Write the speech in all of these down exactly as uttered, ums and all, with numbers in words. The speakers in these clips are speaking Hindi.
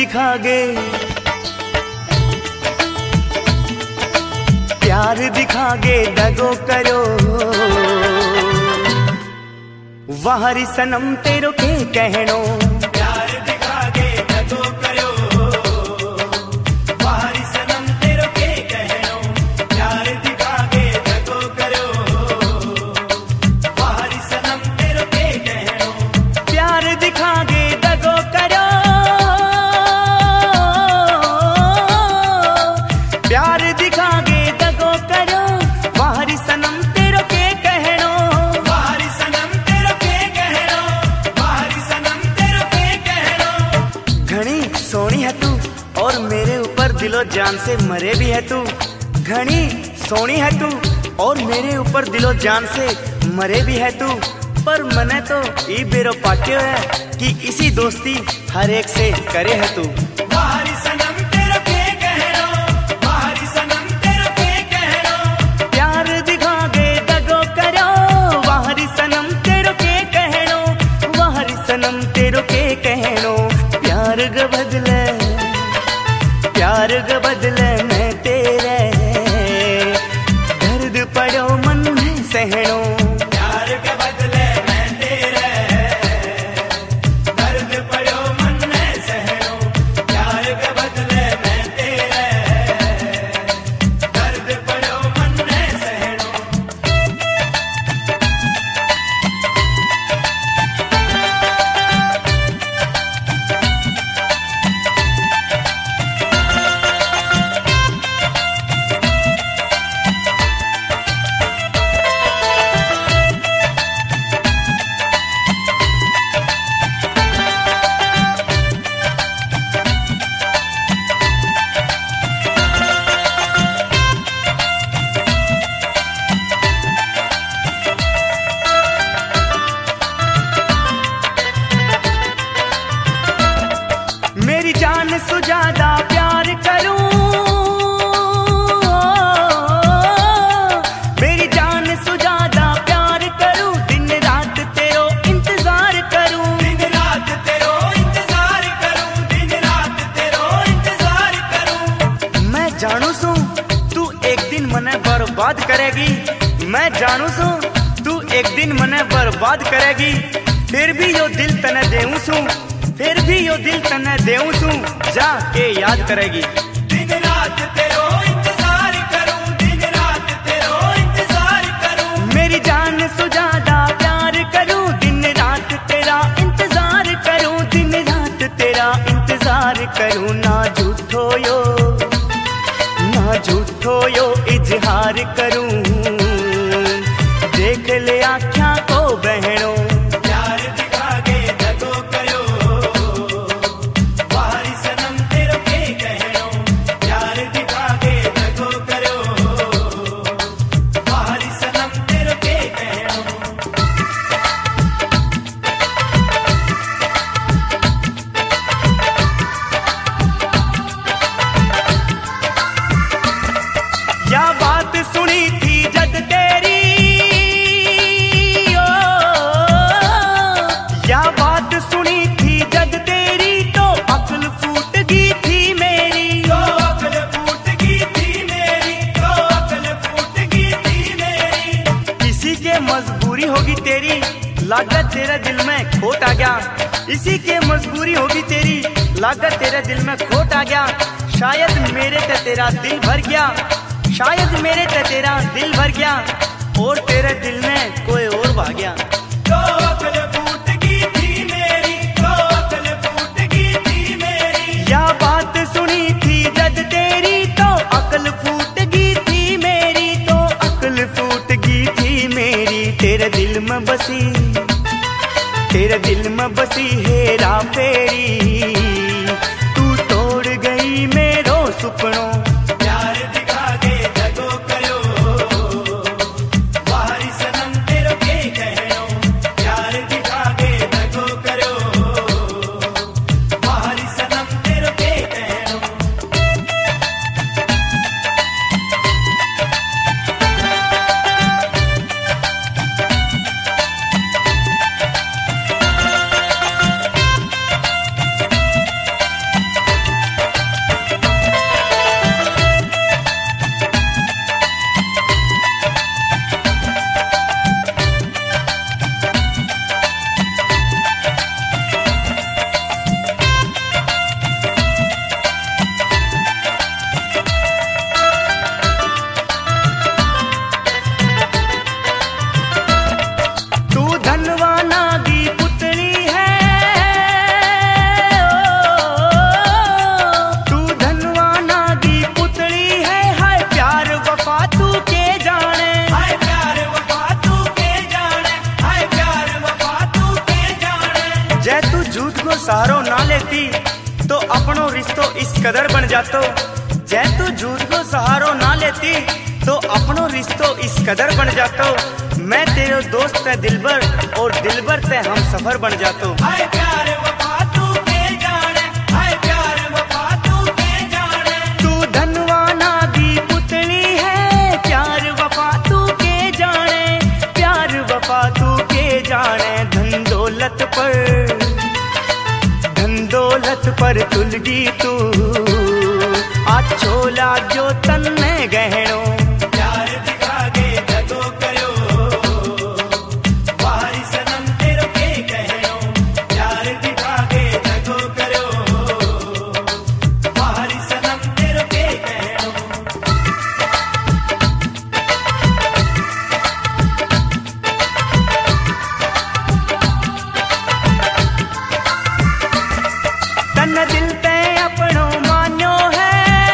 दिखागे, प्यार दिखागे दगो करो, वाहरी सनम तेरो के कहनो। प्यार दिखागे दगो करो, वाहरी सनम तेरो के कहनो। प्यार दिखागे दगो करो, वाहरी सनम तेरो के कहनो। प्यार दिखागे दगो करो, प्यार दिखागे दगो करो, वाहरी सनम तेरो के कहनो। वाहरी सनम तेरो के कहनो, वाहरी सनम तेरो के कहनो। घनी सोनी है तू और मेरे ऊपर दिलो जान से मरे भी है तू। घनी सोनी है तू और मेरे ऊपर दिलो जान से मरे भी है तू। पर मने तो ई बेरो पाट्यो है कि इसी दोस्ती हर एक से करे है तू। वाहरी सनम तेरो के कहनो, वाहरी सनम तेरो के कहनो। प्यार दिखागे दगो करो, वाहरी सनम तेरो के कहनो। वाहरी सनम तेरो के कहनो। प्यार ग बदले, प्यार ग बदले मैं तेरे, दर्द पड़ो मन में सहनो। प्यार ग बदले मैं तेरे, दर्द पड़ो मन में सहनो। प्यार ग बदले मैं तेरे, दर्द पड़ो मन में सहनो। मेरी जान सुजादा प्यार करूं, मेरी जान सुजादा प्यार करूं। दिन रात तेरो इंतजार करूं, दिन रात तेरो इंतजार करूं, दिन रात तेरो इंतजार करूं। मैं जानू सू तू एक दिन मने बर्बाद करेगी, मैं जानू सू तू एक दिन मने बर्बाद करेगी। फिर भी यो दिल तने देऊं सू, फिर भी यो दिल तने देऊं सू, जाके याद करेगी। दिन रात तेरो इंतजार करूं, दिन रात तेरो इंतजार करूं। मेरी जान सुजादा प्यार करूं, दिन रात तेरा इंतजार करूं, दिन रात तेरा इंतजार करूं। ना झूठो यो, ना झूठो यो इजहार करूं, देख ले आँखियाँ को बहनों। प्यार दिखागे दगो करो, वाहरी सनम तेरो के कहनो। प्यार दिखागे दगो करो, वाहरी सनम तेरो के कहनो। या बात सुनी थी जद तेरी, ओ, या बात सुनी थी जद तेरी, तो अक्ल फूट गई थी मेरी, तो अक्ल फूट गई थी मेरी, तो अक्ल फूट गई थी मेरी। किसी के मजबूरी होगी तेरी, लागत तेरे दिल में खोट आ गया। इसी के मजबूरी होगी तेरी, लागत तेरे दिल में खोट आ गया। शायद मेरे ते तेरा दिल भर गया, शायद मेरे ते तेरा दिल भर गया, और तेरे दिल में कोई और भाग गया। तो अक्ल फूट गई थी मेरी, तो अक्ल फूट गई थी मेरी। या बात सुनी थी जद तेरी, तो अक्ल फूट गई थी मेरी, तो अक्ल फूट गई थी मेरी। तेरे दिल में बसी, तेरे दिल में बसी हेरा फेरी, तू तोड़ गई मेरो सुपनों। प्यार दिखागे दगो करो, वाहरी सनम तेरो के कहनो। प्यार दिखागे दगो करो, वाहरी सनम तेरो के कहनो। लेती तो अपनो रिश्तो इस कदर बन जातो। जै तू झूठ को सहारो ना लेती तो अपनो रिश्तो इस कदर बन जातो। मैं तेरे दोस्त है दिलबर और दिलबर ते हम सफर बन जातो। हाय प्यार वफा तू के जाने, हाय प्यार वफा तू के जाने। तू धनवाना दी पुतली है, प्यार वफा तू के जाने, प्यार वफा तू के जाने। धन दौलत पर धन दौलत पर तुलगी तू आ छोला जो तन्ने गहणो। प्यार दिखागे जगो करो वारी सनम तेरो के कहनो। प्यार दिखागे जगो करो वारी सनम तेरो के कहनो। तन दिल पे अपनो मान्यो है,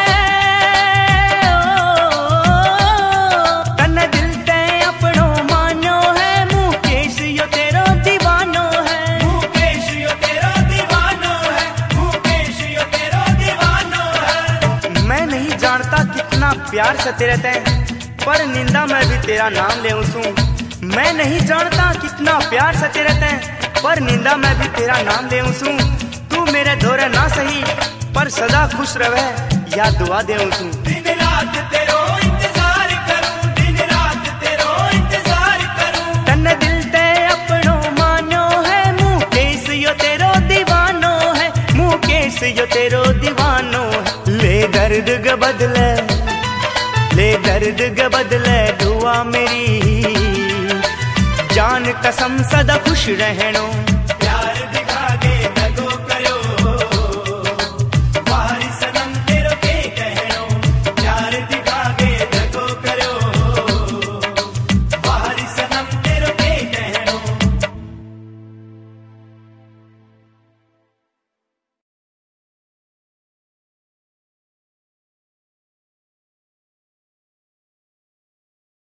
तन दिल ते अपनो मान्यो है। मुकेश यो तेरो दीवानो है, मुकेश यो तेरो दीवानो है, मुकेश यो तेरो दीवानो है। मैं नहीं जानता कितना प्यार से तेरे ते, पर निंदा मैं भी तेरा नाम ले उसू। मैं नहीं जानता कितना प्यार से तेरे ते, पर निंदा मैं भी तेरा नाम ले उसू। तू मेरे धोरे ना सही पर सदा खुश रहे या दुआ दे तू। दिन रात तेरो इंतजार करूं, दिन रात तेरो इंतजार करूं। तन दिल ते अपनो मानो है, मुकेश यो तेरो दीवानो है, मुकेश यो तेरो दीवानो है। ले दर्द ग बदले, ले दर्द ग बदले दुआ मेरी, जान कसम सदा खुश रहनो।